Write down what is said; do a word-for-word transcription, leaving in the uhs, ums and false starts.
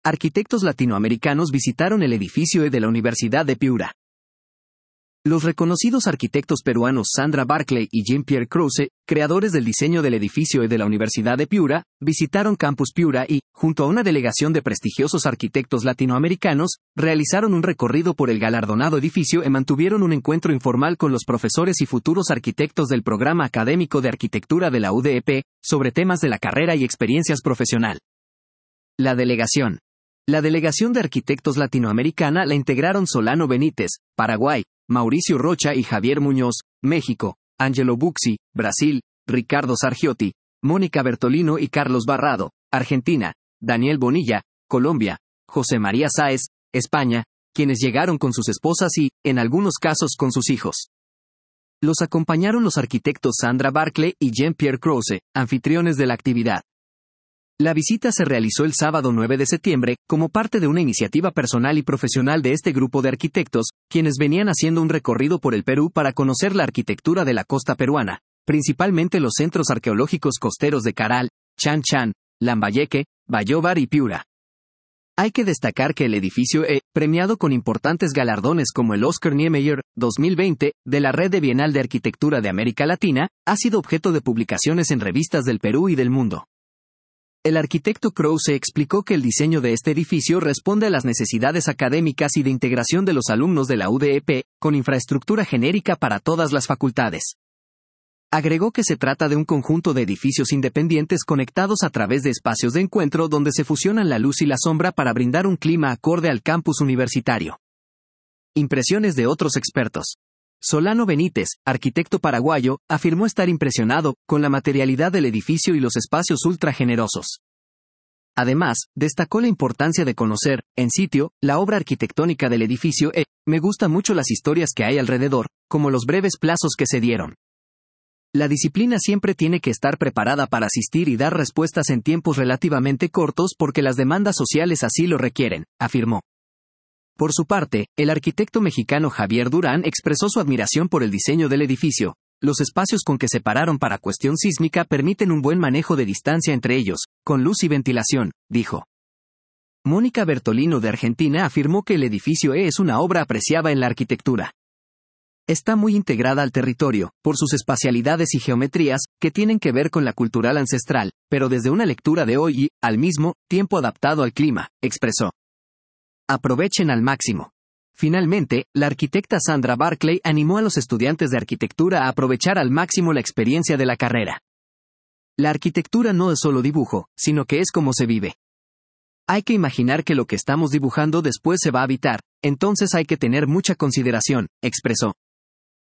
arquitectos latinoamericanos visitaron el edificio E de la Universidad de Piura. Los reconocidos arquitectos peruanos Sandra Barclay y Jean-Pierre Krause, creadores del diseño del edificio E de la Universidad de Piura, visitaron Campus Piura y, junto a una delegación de prestigiosos arquitectos latinoamericanos, realizaron un recorrido por el galardonado edificio y mantuvieron un encuentro informal con los profesores y futuros arquitectos del programa académico de arquitectura de la U D E P, sobre temas de la carrera y experiencias profesional. La delegación. La delegación de arquitectos latinoamericana la integraron Solano Benítez, Paraguay, Mauricio Rocha y Javier Muñoz, México, Angelo Bucci, Brasil, Ricardo Sargiotti, Mónica Bertolino y Carlos Barrado, Argentina, Daniel Bonilla, Colombia, José María Sáez, España, quienes llegaron con sus esposas y, en algunos casos, con sus hijos. Los acompañaron los arquitectos Sandra Barclay y Jean-Pierre Krause, anfitriones de la actividad. La visita se realizó el sábado nueve de septiembre, como parte de una iniciativa personal y profesional de este grupo de arquitectos, quienes venían haciendo un recorrido por el Perú para conocer la arquitectura de la costa peruana, principalmente los centros arqueológicos costeros de Caral, Chan Chan, Lambayeque, Bayóvar y Piura. Hay que destacar que el edificio E, premiado con importantes galardones como el Oscar Niemeyer dos mil veinte, de la Red de Bienal de Arquitectura de América Latina, ha sido objeto de publicaciones en revistas del Perú y del mundo. El arquitecto Krause explicó que el diseño de este edificio responde a las necesidades académicas y de integración de los alumnos de la U D E P, con infraestructura genérica para todas las facultades. Agregó que se trata de un conjunto de edificios independientes conectados a través de espacios de encuentro donde se fusionan la luz y la sombra para brindar un clima acorde al campus universitario. Impresiones de otros expertos. Solano Benítez, arquitecto paraguayo, afirmó estar impresionado con la materialidad del edificio y los espacios ultra generosos. Además, destacó la importancia de conocer, en sitio, la obra arquitectónica del edificio E. Me gustan mucho las historias que hay alrededor, como los breves plazos que se dieron. La disciplina siempre tiene que estar preparada para asistir y dar respuestas en tiempos relativamente cortos porque las demandas sociales así lo requieren, afirmó. Por su parte, el arquitecto mexicano Javier Durán expresó su admiración por el diseño del edificio. Los espacios con que separaron para cuestión sísmica permiten un buen manejo de distancia entre ellos, con luz y ventilación, dijo. Mónica Bertolino de Argentina afirmó que el edificio E es una obra apreciada en la arquitectura. Está muy integrada al territorio, por sus espacialidades y geometrías, que tienen que ver con la cultural ancestral, pero desde una lectura de hoy y, al mismo tiempo adaptado al clima, expresó. Aprovechen al máximo. Finalmente, la arquitecta Sandra Barclay animó a los estudiantes de arquitectura a aprovechar al máximo la experiencia de la carrera. La arquitectura no es solo dibujo, sino que es como se vive. Hay que imaginar que lo que estamos dibujando después se va a habitar, entonces hay que tener mucha consideración, expresó.